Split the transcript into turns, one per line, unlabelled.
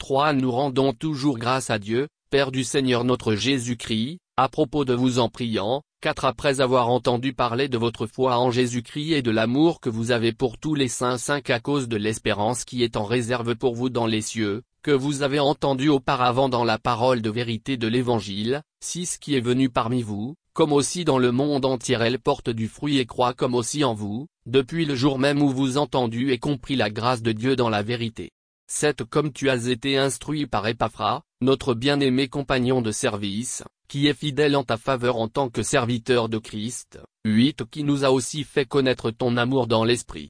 3. Nous rendons toujours grâce à Dieu, Père du Seigneur notre Jésus-Christ, à propos de vous en priant. 4. Après avoir entendu parler de votre foi en Jésus-Christ et de l'amour que vous avez pour tous les saints. 5. À cause de l'espérance qui est en réserve pour vous dans les cieux, que vous avez entendu auparavant dans la parole de vérité de l'Évangile. 6. Qui est venu parmi vous, comme aussi dans le monde entier, elle porte du fruit et croît comme aussi en vous, depuis le jour même où vous entendu et compris la grâce de Dieu dans la vérité. 7. Comme tu as été instruit par Épaphras, notre bien-aimé compagnon de service, qui est fidèle en ta faveur en tant que serviteur de Christ. 8. Qui nous a aussi fait connaître ton amour dans l'esprit.